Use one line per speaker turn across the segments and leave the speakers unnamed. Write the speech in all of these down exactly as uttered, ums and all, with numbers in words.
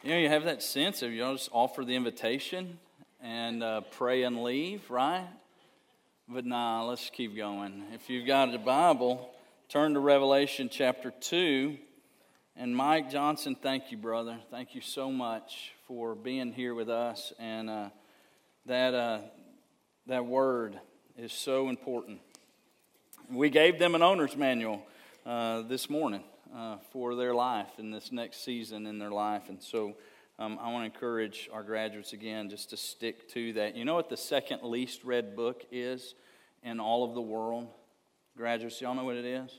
You know, you have that sense of, you know, just offer the invitation and uh, pray and leave, right? But nah, let's keep going. If you've got a Bible, turn to Revelation chapter two. And Mike Johnson, thank you, brother. Thank you so much for being here with us. And uh, that uh, that word is so important. We gave them an owner's manual uh, this morning uh, for their life in this next season in their life. And so um, I want to encourage our graduates again just to stick to that. You know what the second least read book is in all of the world? Graduates, y'all know what it is?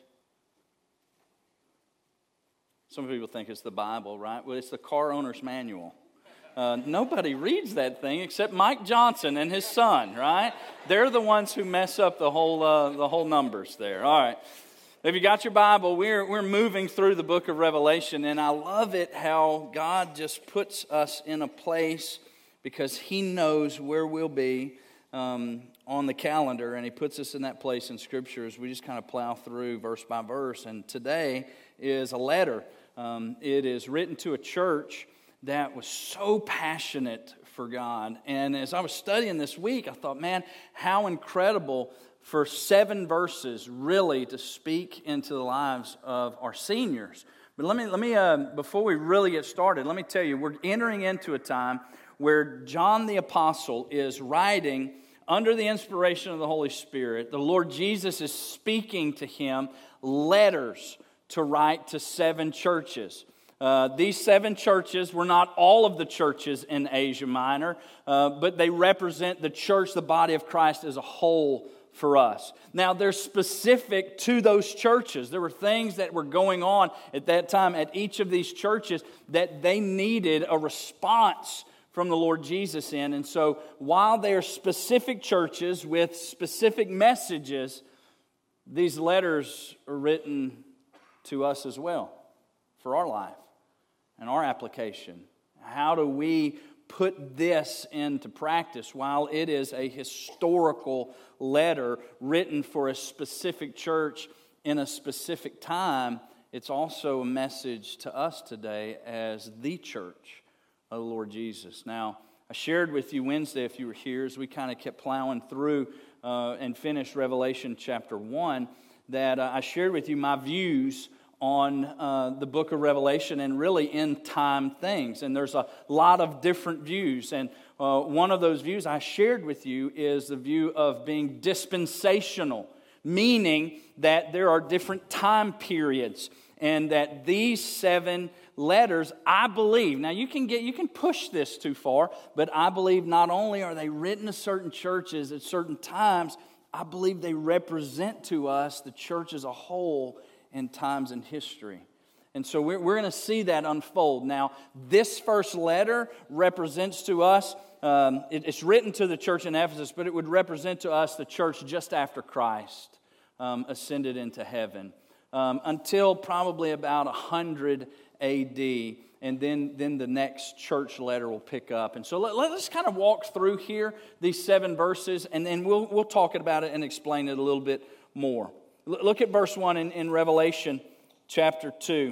Some people think it's the Bible, right? Well, it's the car owner's manual. Uh, nobody reads that thing except Mike Johnson and his son, right? They're the ones who mess up the whole uh, the whole numbers there. All right. If you got your Bible, we're we're moving through the book of Revelation, and I love it how God just puts us in a place because He knows where we'll be um, on the calendar, and He puts us in that place in Scripture as we just kind of plow through verse by verse. And today is a letter. Um, it is written to a church that was so passionate for God. And as I was studying this week, I thought, man, how incredible for seven verses really to speak into the lives of our seniors. But let me, let me uh, before we really get started, let me tell you, we're entering into a time where John the Apostle is writing under the inspiration of the Holy Spirit. The Lord Jesus is speaking to him letters to write to seven churches. Uh, these seven churches were not all of the churches in Asia Minor, uh, but they represent the church, the body of Christ as a whole for us. Now, they're specific to those churches. There were things that were going on at that time at each of these churches that they needed a response from the Lord Jesus in. And so, while they are specific churches with specific messages, these letters are written to us as well for our life and our application. How do we put this into practice? While it is a historical letter written for a specific church in a specific time, it's also a message to us today as the church of the Lord Jesus. Now, I shared with you Wednesday, if you were here, as we kind of kept plowing through uh, and finished Revelation chapter one, that uh, I shared with you my views on uh, the book of Revelation and really end time things. And there's a lot of different views. And uh, one of those views I shared with you is the view of being dispensational, meaning that there are different time periods and that these seven letters, I believe, now you can get you can push this too far, but I believe not only are they written to certain churches at certain times, I believe they represent to us the church as a whole in times in history. And so we're, we're going to see that unfold. Now, this first letter represents to us, um, it, it's written to the church in Ephesus, but it would represent to us the church just after Christ um, ascended into heaven, um, until probably about one hundred A D, and then, then the next church letter will pick up. And so let, let's kind of walk through here, these seven verses, and then we'll, we'll talk about it and explain it a little bit more. Look at verse one in, in Revelation chapter two.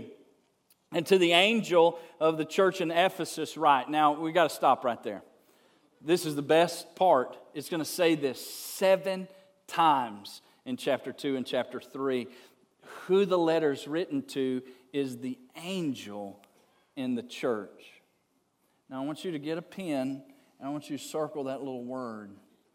And to the angel of the church in Ephesus write. Now, we got to stop right there. This is the best part. It's going to say this seven times in chapter two and chapter three. Who the letter's written to is the angel in the church. Now, I want you to get a pen, and I want you to circle that little word.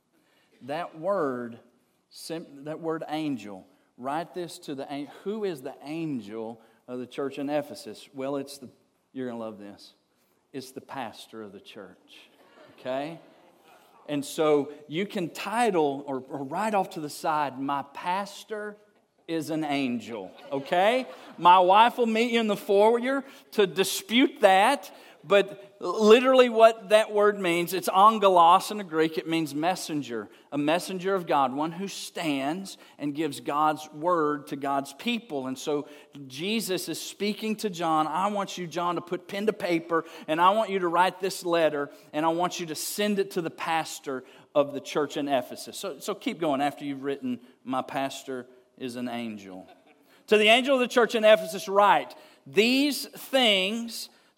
That word, that word angel. Write this to the angel. Who is the angel of the church in Ephesus? Well, it's the, you're going to love this. It's the pastor of the church. Okay? And so you can title or, or write off to the side, my pastor is an angel. Okay? My wife will meet you in the foyer to dispute that. But literally what that word means, it's angelos in the Greek. It means messenger, a messenger of God, one who stands and gives God's word to God's people. And so Jesus is speaking to John. I want you, John, to put pen to paper, and I want you to write this letter, and I want you to send it to the pastor of the church in Ephesus. So, so keep going after you've written, my pastor is an angel. To the angel of the church in Ephesus write, these things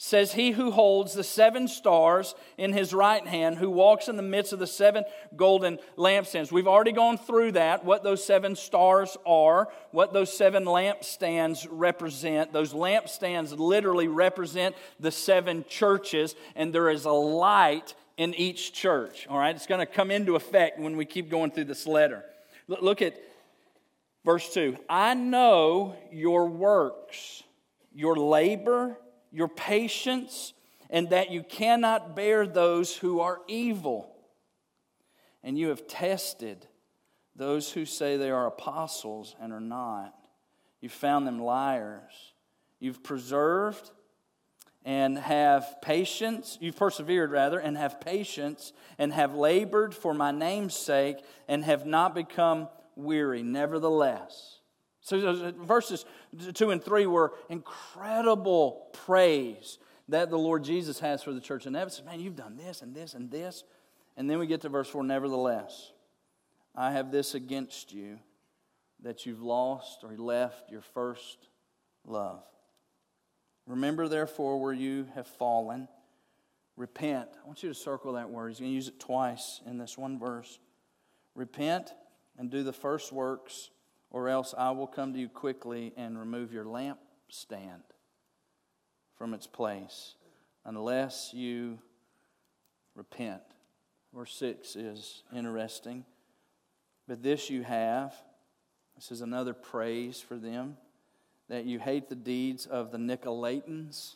says, he who holds the seven stars in his right hand, who walks in the midst of the seven golden lampstands. We've already gone through that, what those seven stars are, what those seven lampstands represent. Those lampstands literally represent the seven churches, and there is a light in each church. All right, it's going to come into effect when we keep going through this letter. Look at verse two. I know your works, your labor, your patience, and that you cannot bear those who are evil. And you have tested those who say they are apostles and are not. You've found them liars. You've preserved and have patience. You've persevered, rather, and have patience, and have labored for my name's sake, and have not become weary. Nevertheless. So verses two and three were incredible praise that the Lord Jesus has for the church in Ephesus. Man, you've done this and this and this. And then we get to verse four. Nevertheless, I have this against you, that you've lost or left your first love. Remember, therefore, where you have fallen. Repent. I want you to circle that word. He's going to use it twice in this one verse. Repent and do the first works, or else I will come to you quickly and remove your lampstand from its place, unless you repent. Verse six is interesting. But this you have, this is another praise for them, that you hate the deeds of the Nicolaitans,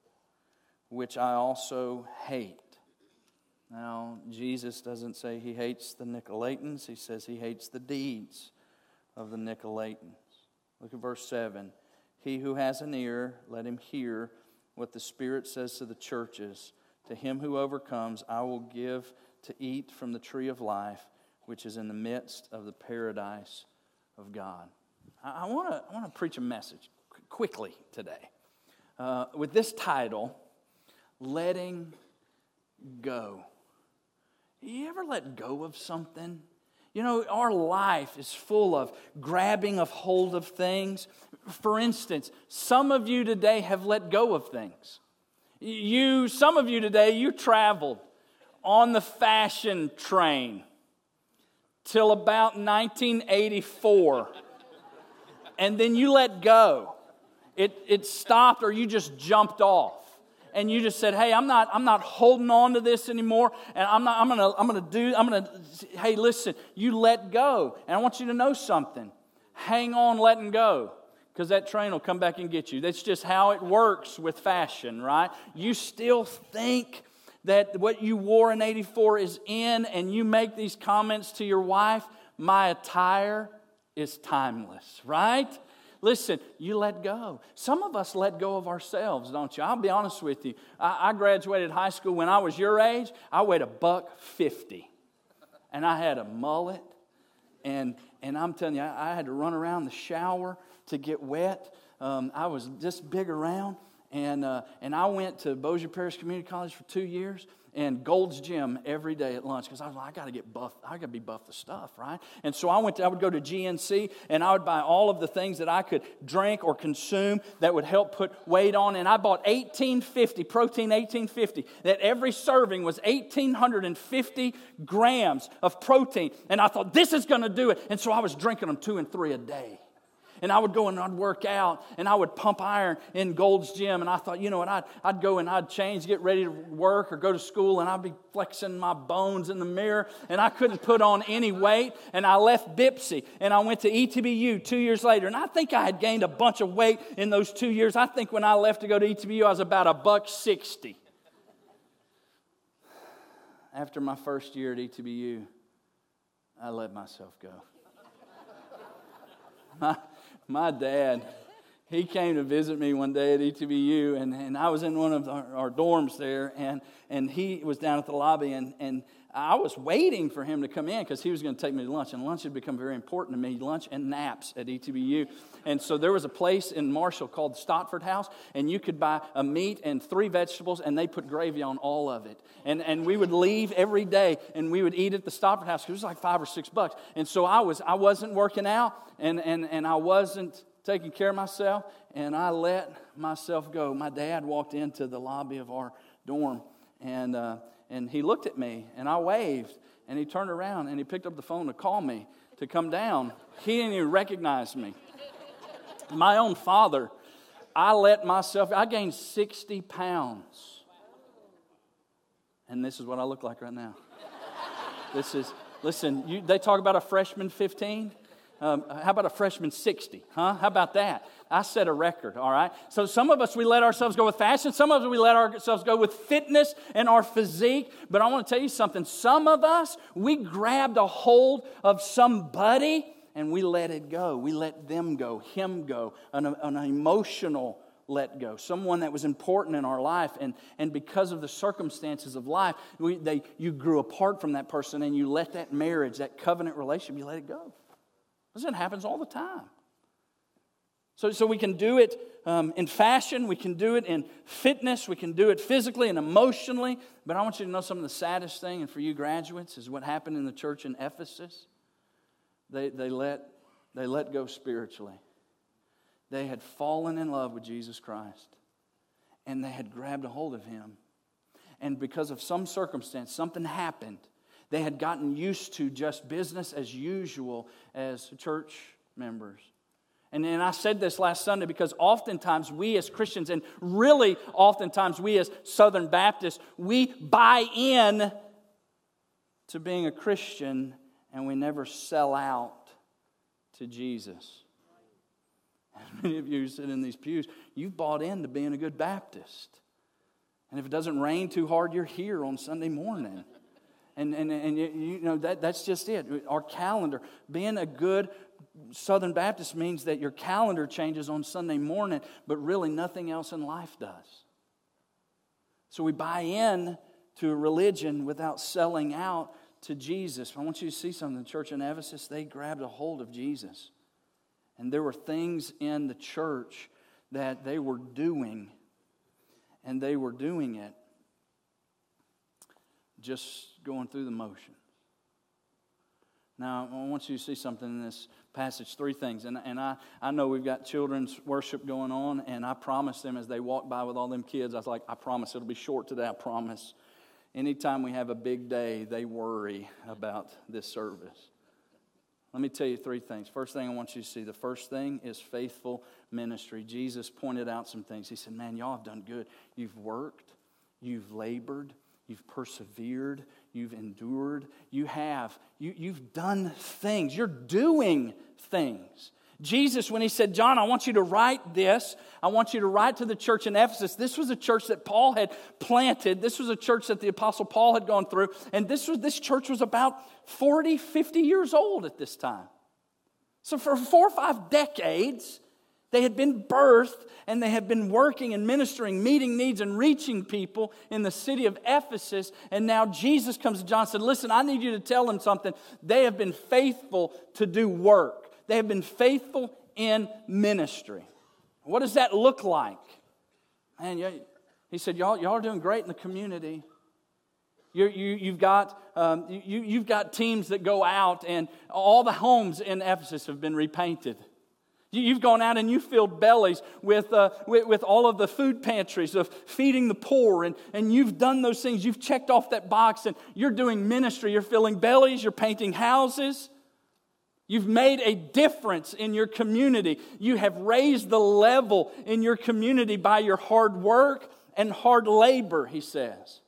which I also hate. Now, Jesus doesn't say he hates the Nicolaitans. He says he hates the deeds of the Nicolaitans. Look at verse seven. He who has an ear, let him hear what the Spirit says to the churches. To him who overcomes, I will give to eat from the tree of life, which is in the midst of the paradise of God. I want to I want to preach a message quickly today uh, with this title, Letting Go. You ever let go of something? You know, our life is full of grabbing of hold of things. For instance, some of you today have let go of things. You, some of you today, you traveled on the fashion train till about nineteen eighty-four. And then you let go. It, it stopped, or you just jumped off. And you just said, hey, I'm not, I'm not holding on to this anymore. And I'm not, I'm gonna, I'm gonna do, I'm gonna, hey, listen, you let go. And I want you to know something. Hang on letting go, because that train will come back and get you. That's just how it works with fashion, right? You still think that what you wore in eighty-four is in, and you make these comments to your wife, my attire is timeless, right? Listen, you let go. Some of us let go of ourselves, don't you? I'll be honest with you. I, I graduated high school when I was your age. I weighed a buck fifty. And I had a mullet. And, and I'm telling you, I, I had to run around the shower to get wet. Um, I was this big around. And uh, and I went to Bossier Parish Community College for two years and Gold's Gym every day at lunch, because I was like, I got to get buff. I got to be buff the stuff, right? And so I went. To, I would go to G N C and I would buy all of the things that I could drink or consume that would help put weight on. And I bought eighteen fifty protein, eighteen fifty. That every serving was eighteen fifty grams of protein. And I thought, this is going to do it. And so I was drinking them two and three a day. And I would go and I'd work out and I would pump iron in Gold's Gym. And I thought, you know what, I'd, I'd go and I'd change, get ready to work or go to school, and I'd be flexing my bones in the mirror. And I couldn't put on any weight. And I left Bipsy and I went to E T B U two years later. And I think I had gained a bunch of weight in those two years. I think when I left to go to E T B U, I was about a buck sixty. After my first year at E T B U, I let myself go. My, my dad, he came to visit me one day at E T B U, and, and I was in one of our, our dorms there, and, and he was down at the lobby, and, and I was waiting for him to come in because he was going to take me to lunch, and lunch had become very important to me, lunch and naps at E T B U. And so there was a place in Marshall called Stotford House, and you could buy a meat and three vegetables, and they put gravy on all of it. And and we would leave every day, and we would eat at the Stotford House because it was like five or six bucks. And so I, was, I wasn't working out, and, and, and I wasn't taking care of myself, and I let myself go. My dad walked into the lobby of our dorm, and uh, and he looked at me, and I waved, and he turned around, and he picked up the phone to call me to come down. He didn't even recognize me. My own father, I let myself, I gained sixty pounds. And this is what I look like right now. This is, listen, you, they talk about a freshman fifteen. Um, how about a freshman sixty? Huh? How about that? I set a record, all right? So some of us, we let ourselves go with fashion. Some of us, we let ourselves go with fitness and our physique. But I want to tell you something. Some of us, we grabbed a hold of somebody and we let it go. We let them go, him go, an, an emotional let go. Someone that was important in our life. And, and because of the circumstances of life, we, they, you grew apart from that person and you let that marriage, that covenant relationship, you let it go. This happens all the time. So, so we can do it um, in fashion, we can do it in fitness, we can do it physically and emotionally. But I want you to know some of the saddest thing, and for you graduates, is what happened in the church in Ephesus. They, they, let, they let go spiritually. They had fallen in love with Jesus Christ, and they had grabbed a hold of Him. And because of some circumstance, something happened. They had gotten used to just business as usual as church members. And, and I said this last Sunday because oftentimes we as Christians, and really oftentimes we as Southern Baptists, we buy in to being a Christian and we never sell out to Jesus. And many of you who sit in these pews, you've bought into being a good Baptist. And if it doesn't rain too hard, you're here on Sunday morning. And, and, and you, you know, that, that's just it. Our calendar. Being a good Southern Baptist means that your calendar changes on Sunday morning, but really nothing else in life does. So we buy in to a religion without selling out to Jesus. I want you to see something. The church in Ephesus, they grabbed a hold of Jesus. And there were things in the church that they were doing, and they were doing it just going through the motions. Now, I want you to see something in this passage, three things. And, and I, I know we've got children's worship going on, and I promised them as they walked by with all them kids, I was like, I promise it'll be short today, I promise. Anytime we have a big day, they worry about this service. Let me tell you three things. First thing I want you to see, the first thing is faithful ministry. Jesus pointed out some things. He said, man, y'all have done good. You've worked, you've labored, you've persevered, you've endured, you have. You, you've done things. You're doing things. Jesus, when he said, John, I want you to write this. I want you to write to the church in Ephesus. This was a church that Paul had planted. This was a church that the Apostle Paul had gone through. And this was this church was about forty, fifty years old at this time. So for four or five decades, they had been birthed and they had been working and ministering, meeting needs and reaching people in the city of Ephesus. And now Jesus comes to John and said, listen, I need you to tell them something. They have been faithful to do work. They have been faithful in ministry. What does that look like? Man, he said, y'all, y'all are doing great in the community. You're, you, you've got um, you, you've got teams that go out, and all the homes in Ephesus have been repainted. You've gone out and you filled bellies with, uh, with, with all of the food pantries of feeding the poor, and, and you've done those things. You've checked off that box, and you're doing ministry. You're filling bellies. You're painting houses. You've made a difference in your community. You have raised the level in your community by your hard work and hard labor, he says.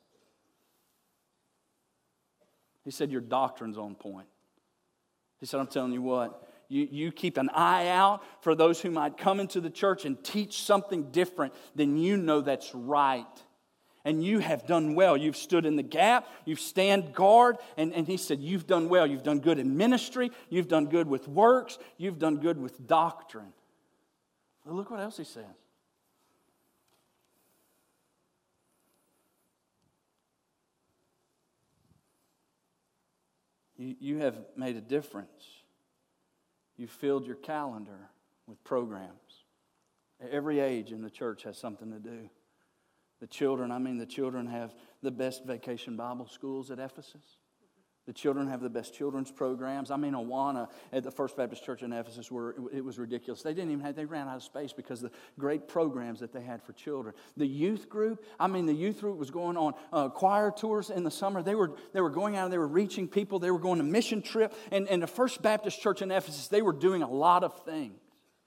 He said, your doctrine's on point. He said, I'm telling you what, you, you keep an eye out for those who might come into the church and teach something different than you know that's right. And you have done well. You've stood in the gap. You've stand guard. And, and he said, you've done well. You've done good in ministry. You've done good with works. You've done good with doctrine. Well, look what else he says. You, you have made a difference. You've filled your calendar with programs. Every age in the church has something to do. The children, I mean, the children have the best vacation Bible schools at Ephesus. The children have the best children's programs. I mean, Awana at the First Baptist Church in Ephesus, were it was ridiculous. They didn't even have, they ran out of space because of the great programs that they had for children. The youth group, I mean, the youth group was going on uh, choir tours in the summer. They were they were going out and they were reaching people. They were going on a mission trip. And, and the First Baptist Church in Ephesus, they were doing a lot of things.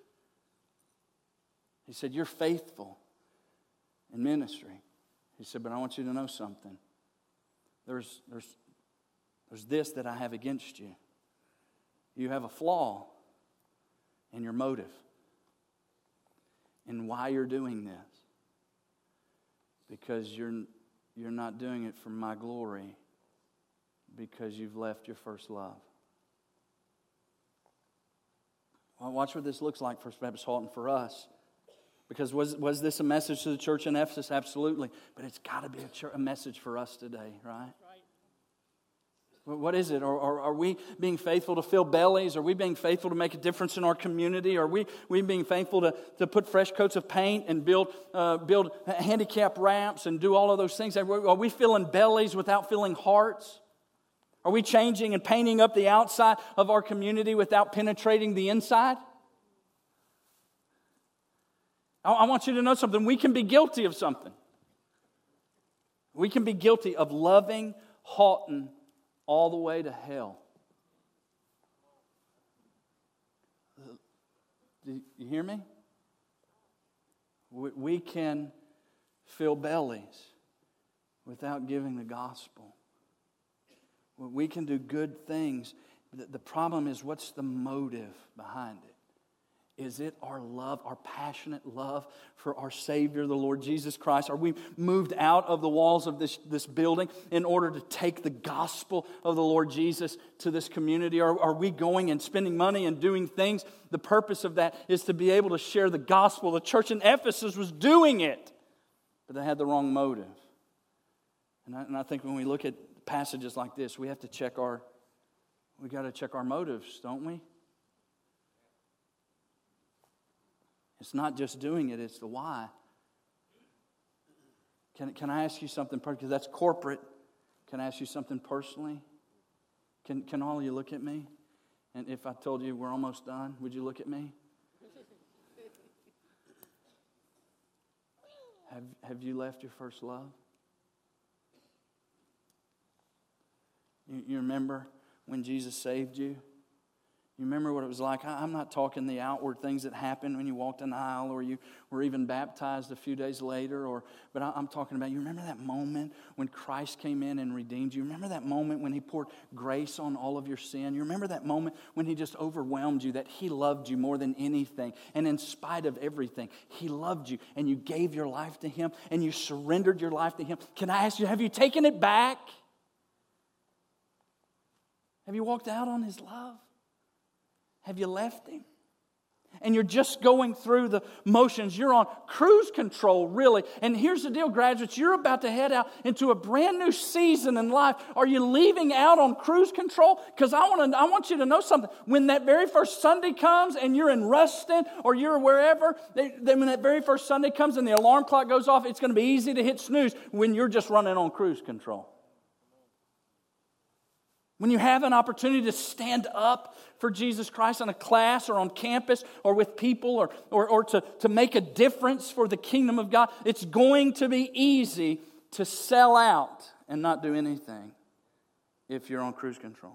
He said, you're faithful in ministry. He said, but I want you to know something. There's there's There's this that I have against you. You have a flaw in your motive and why you're doing this. Because you're, you're not doing it for my glory, because you've left your first love. Well, watch what this looks like for First Baptist Halton for us. Because was, was this a message to the church in Ephesus? Absolutely. But it's got to be a, church, a message for us today, right? What is it? Are, are, are we being faithful to fill bellies? Are we being faithful to make a difference in our community? Are we, we being faithful to, to put fresh coats of paint and build, uh, build handicap ramps and do all of those things? Are we, are we filling bellies without filling hearts? Are we changing and painting up the outside of our community without penetrating the inside? I, I want you to know something. We can be guilty of something. We can be guilty of loving Halton all the way to hell. Do you hear me? We can fill bellies without giving the gospel. We can do good things. The problem is, what's the motive behind it? Is it our love, our passionate love for our Savior, the Lord Jesus Christ? Are we moved out of the walls of this, this building in order to take the gospel of the Lord Jesus to this community? Are, are we going and spending money and doing things? The purpose of that is to be able to share the gospel. The church in Ephesus was doing it, but they had the wrong motive. And I, and I think when we look at passages like this, we have to check our, we got to check our motives, don't we? It's not just doing it, it's the why. Can, can I ask you something, because that's corporate. Can I ask you something personally? Can, can all of you look at me? And if I told you we're almost done, would you look at me? Have, have you left your first love? You, you remember when Jesus saved you? You remember what it was like? I'm not talking the outward things that happened when you walked in the aisle or you were even baptized a few days later. Or, but I'm talking about, you remember that moment when Christ came in and redeemed you? Remember that moment when He poured grace on all of your sin? You remember that moment when He just overwhelmed you, that He loved you more than anything. And in spite of everything, He loved you and you gave your life to Him and you surrendered your life to Him. Can I ask you, have you taken it back? Have you walked out on His love? Have you left Him? And you're just going through the motions. You're on cruise control, really. And here's the deal, graduates. You're about to head out into a brand new season in life. Are you leaving out on cruise control? Because I want to, I want you to know something. When that very first Sunday comes and you're in Ruston or you're wherever, then when that very first Sunday comes and the alarm clock goes off, it's going to be easy to hit snooze when you're just running on cruise control. When you have an opportunity to stand up for Jesus Christ in a class or on campus or with people or, or, or to, to make a difference for the kingdom of God, it's going to be easy to sell out and not do anything if you're on cruise control.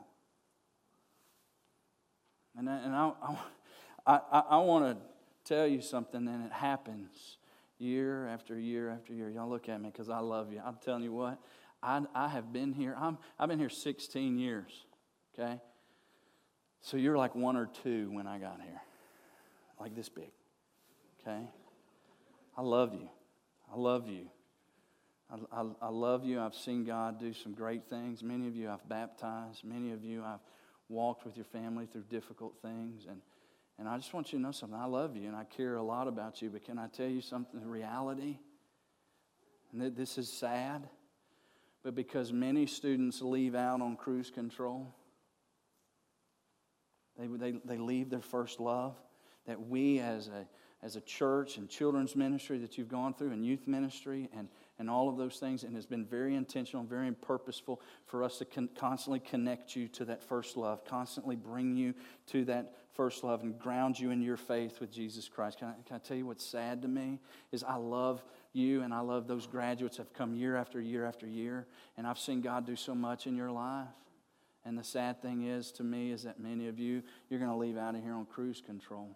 And I, and I, I, I, I want to tell you something, and it happens year after year after year. Y'all look at me because I love you. I'm telling you what. I, I have been here, I'm, I've been here sixteen years, okay? So you're like one or two when I got here, like this big, okay? I love you. I love you. I, I, I love you. I've seen God do some great things. Many of you I've baptized. Many of you I've walked with your family through difficult things. And, and I just want you to know something. I love you and I care a lot about you. But can I tell you something, the reality? And that this is sad. But because many students leave out on cruise control, they, they, they leave their first love, that we as a as a church and children's ministry that you've gone through and youth ministry and, and all of those things. And it's been very intentional, very purposeful for us to con- constantly connect you to that first love, constantly bring you to that first love and ground you in your faith with Jesus Christ. Can I, can I tell you what's sad to me is I love you and I love those graduates that have come year after year after year. And I've seen God do so much in your life. And the sad thing is to me is that many of you, you're going to leave out of here on cruise control.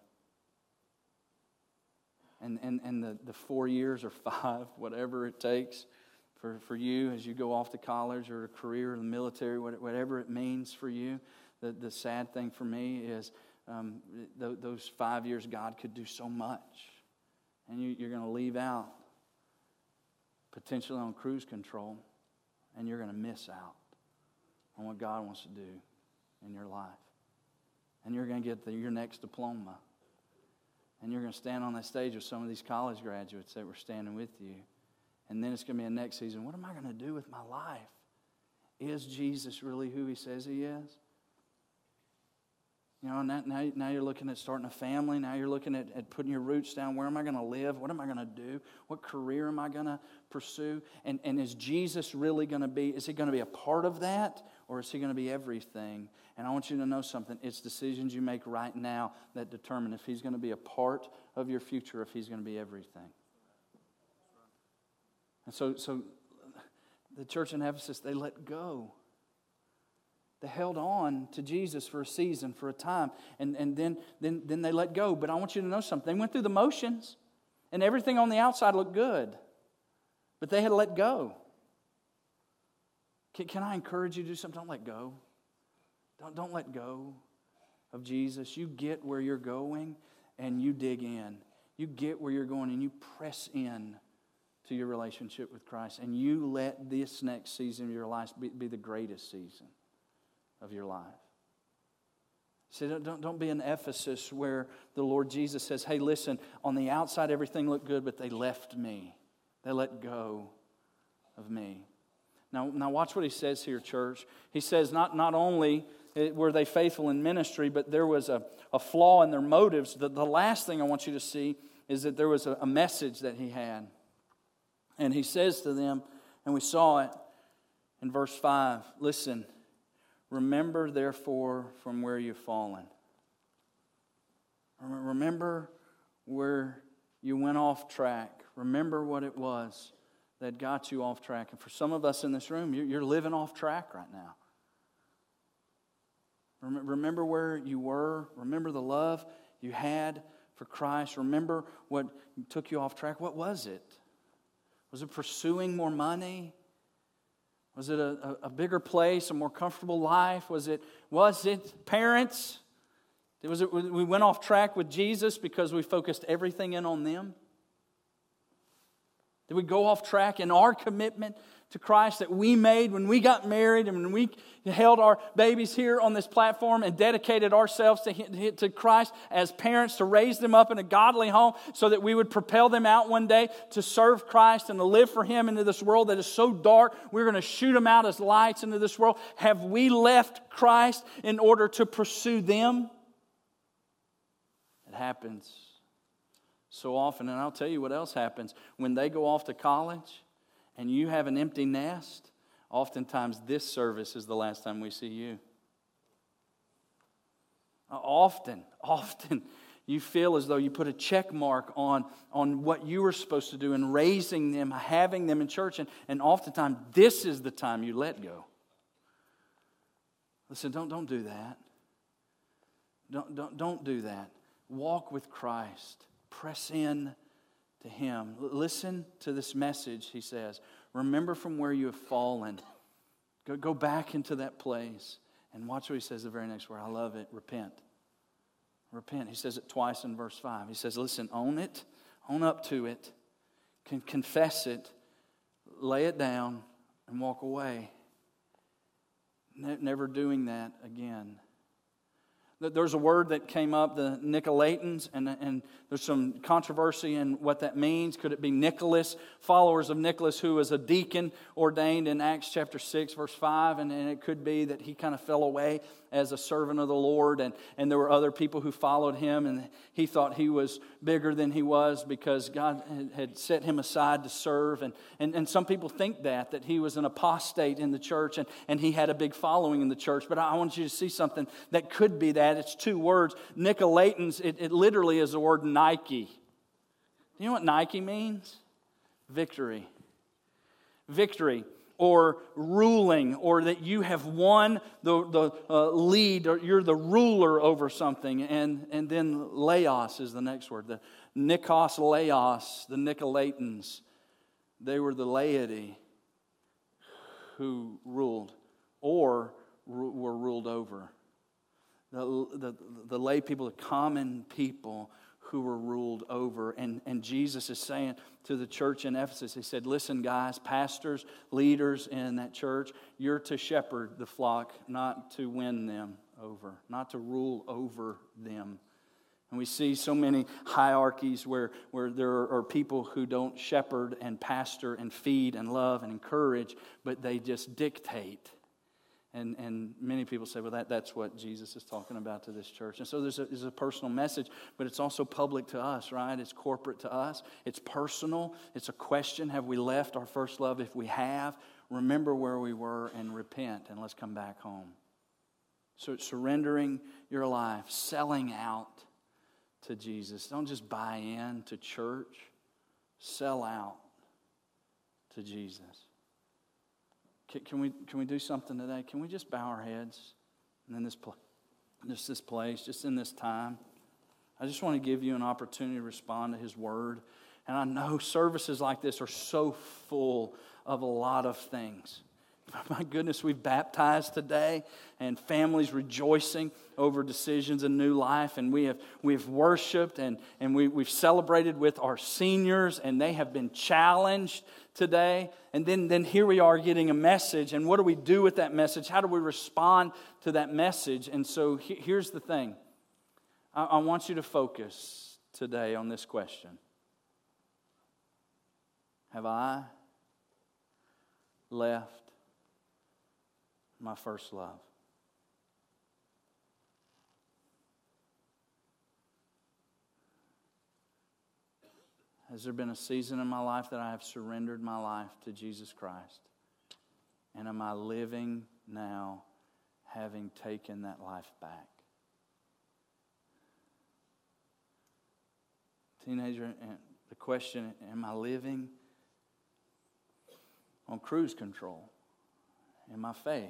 And, and, and the, the four years or five, whatever it takes for, for you as you go off to college or a career in the military, whatever it means for you, the, the sad thing for me is um, th- those five years God could do so much. And you, you're going to leave out potentially on cruise control, and you're going to miss out on what God wants to do in your life. And you're going to get the, your next diploma. And you're going to stand on that stage with some of these college graduates that were standing with you. And then it's going to be a next season. What am I going to do with my life? Is Jesus really who He says He is? You know, now, now, now you're looking at starting a family. Now you're looking at, at putting your roots down. Where am I going to live? What am I going to do? What career am I going to pursue? And, and is Jesus really going to be, is He going to be a part of that? Or is He going to be everything? And I want you to know something. It's decisions you make right now that determine if He's going to be a part of your future, if He's going to be everything. And so, so the church in Ephesus, they let go. They held on to Jesus for a season, for a time, and, and then, then, then they let go. But I want you to know something. They went through the motions, and everything on the outside looked good. But they had to let go. Can, can I encourage you to do something? Don't let go. Don't, don't let go of Jesus. You get where you're going, and you dig in. You get where you're going, and you press in to your relationship with Christ. And you let this next season of your life be, be the greatest season of your life. See, don't, don't, don't be in Ephesus where the Lord Jesus says, hey, listen, on the outside everything looked good, but they left me. They let go of me. Now, now watch what He says here, church. He says not, not only were they faithful in ministry, but there was a, a flaw in their motives. The, the last thing I want you to see is that there was a, a message that He had. And He says to them, and we saw it in verse five, listen, remember, therefore, from where you've fallen. Remember where you went off track. Remember what it was that got you off track. And for some of us in this room, you're living off track right now. Remember where you were. Remember the love you had for Christ. Remember what took you off track. What was it? Was it pursuing more money? Was it a, a bigger place, a more comfortable life? Was it, was it parents? Was it, we went off track with Jesus because we focused everything in on them? Did we go off track in our commitment to Christ that we made when we got married and when we held our babies here on this platform and dedicated ourselves to, to Christ as parents to raise them up in a godly home so that we would propel them out one day to serve Christ and to live for Him into this world that is so dark, we're going to shoot them out as lights into this world? Have we left Christ in order to pursue them? It happens so often. And I'll tell you what else happens. When they go off to college and you have an empty nest, oftentimes this service is the last time we see you. Often, often you feel as though you put a check mark on, on what you were supposed to do in raising them, having them in church, and, and oftentimes this is the time you let go. Listen, don't, don't do that. Don't, don't, don't do that. Walk with Christ. Press in to Him. L- listen to this message, He says. Remember from where you have fallen. Go, go back into that place. And watch what He says the very next word. I love it. Repent. Repent. He says it twice in verse five. He says, listen, own it. Own up to it. Can confess it. Lay it down and walk away. Ne- never doing that again. There's a word that came up, the Nicolaitans, and, and there's some controversy in what that means. Could it be Nicholas, followers of Nicholas, who was a deacon ordained in Acts chapter six, verse five, and, and it could be that he kind of fell away as a servant of the Lord, and, and there were other people who followed him, and he thought he was bigger than he was because God had set him aside to serve. And, and, and some people think that, that he was an apostate in the church, and, and he had a big following in the church. But I want you to see something that could be that. It's two words. Nicolaitans, it, it literally is the word Nike. You know what Nike means? Victory. Victory. Or ruling, or that you have won the, the uh, lead, or you're the ruler over something. And, and then laos is the next word. The Nikos laos, the Nicolaitans, they were the laity who ruled, or ru- were ruled over. The, the, the lay people, the common people who were ruled over. And, and Jesus is saying to the church in Ephesus, he said, listen guys, pastors, leaders in that church, you're to shepherd the flock, not to win them over, not to rule over them. And we see so many hierarchies where, where there are people who don't shepherd and pastor and feed and love and encourage, but they just dictate. And and many people say, well, that, that's what Jesus is talking about to this church. And so there's a, there's a personal message, but it's also public to us, right? It's corporate to us. It's personal. It's a question. Have we left our first love? If we have, remember where we were and repent, and let's come back home. So it's surrendering your life, selling out to Jesus. Don't just buy in to church. Sell out to Jesus. Can we can we do something today? Can we just bow our heads and in this place, just this place, just in this time? I just want to give you an opportunity to respond to His Word. And I know services like this are so full of a lot of things. My goodness, we've baptized today, and families rejoicing over decisions in new life, and we have we've worshiped, and, and we, we've celebrated with our seniors, and they have been challenged today. And then, then here we are getting a message, and what do we do with that message? How do we respond to that message? And so he, here's the thing. I, I want you to focus today on this question. Have I left my first love? Has there been a season in my life that I have surrendered my life to Jesus Christ? And am I living now having taken that life back? Teenager, the question, am I living on cruise control in my faith?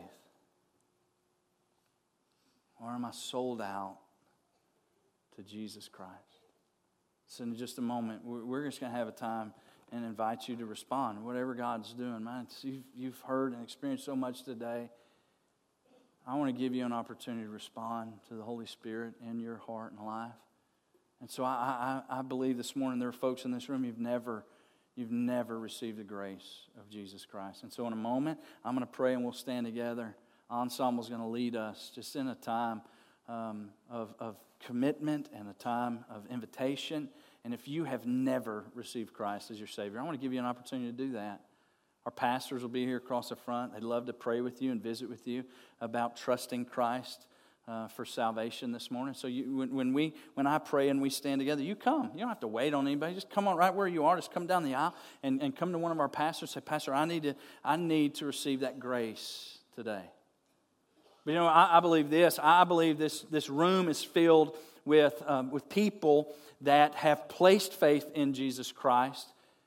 Or am I sold out to Jesus Christ? So in just a moment, we're just going to have a time and invite you to respond. Whatever God's doing, man, you've, you've heard and experienced so much today. I want to give you an opportunity to respond to the Holy Spirit in your heart and life. And so I, I, I believe this morning there are folks in this room, you've never, you've never received the grace of Jesus Christ. And so in a moment, I'm going to pray and we'll stand together. Ensemble is going to lead us just in a time um, of, of commitment and a time of invitation. And if you have never received Christ as your Savior, I want to give you an opportunity to do that. Our pastors will be here across the front. They'd love to pray with you and visit with you about trusting Christ uh, for salvation this morning. So you, when, when we, when I pray and we stand together, you come. You don't have to wait on anybody. Just come on right where you are. Just come down the aisle and, and come to one of our pastors. Say, Pastor, I need to, I need to receive that grace today. But you know, I, I believe this. I believe this, this room is filled with, um, with people that have placed faith in Jesus Christ.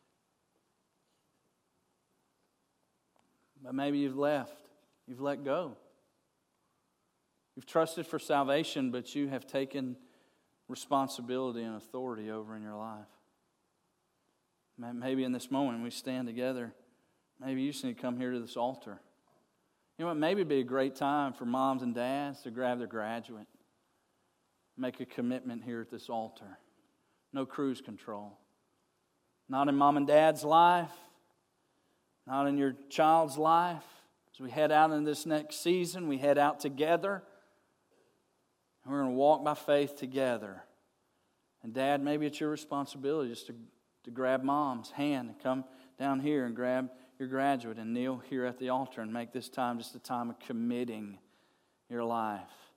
But maybe you've left. You've let go. You've trusted for salvation, but you have taken responsibility and authority over in your life. Maybe in this moment we stand together. Maybe you just need to come here to this altar. You know what? Maybe it'd be a great time for moms and dads to grab their graduate. Make a commitment here at this altar. No cruise control. Not in mom and dad's life. Not in your child's life. As we head out into this next season, we head out together. And we're going to walk by faith together. And Dad, maybe it's your responsibility just to, to grab Mom's hand and come down here and grab your graduate and kneel here at the altar and make this time just a time of committing your life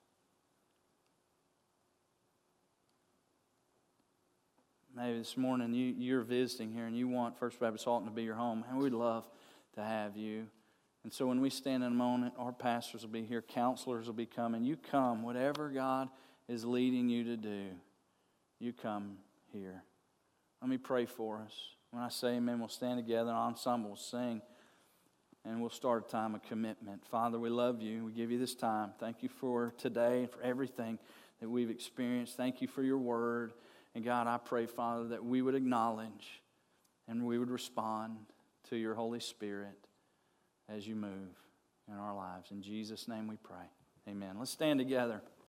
maybe this morning you, you're visiting here and you want First Baptist Alton to be your home, and we'd love to have you. And so when we stand in a moment, our pastors will be here, counselors will be coming. You come, whatever God is leading you to do, you come here. Let me pray for us. When I say amen, we'll stand together, an ensemble will sing, and we'll start a time of commitment. Father, we love you. We give you this time. Thank you for today and for everything that we've experienced. Thank you for your word. And God, I pray, Father, that we would acknowledge and we would respond to your Holy Spirit as you move in our lives. In Jesus' name we pray. Amen. Let's stand together.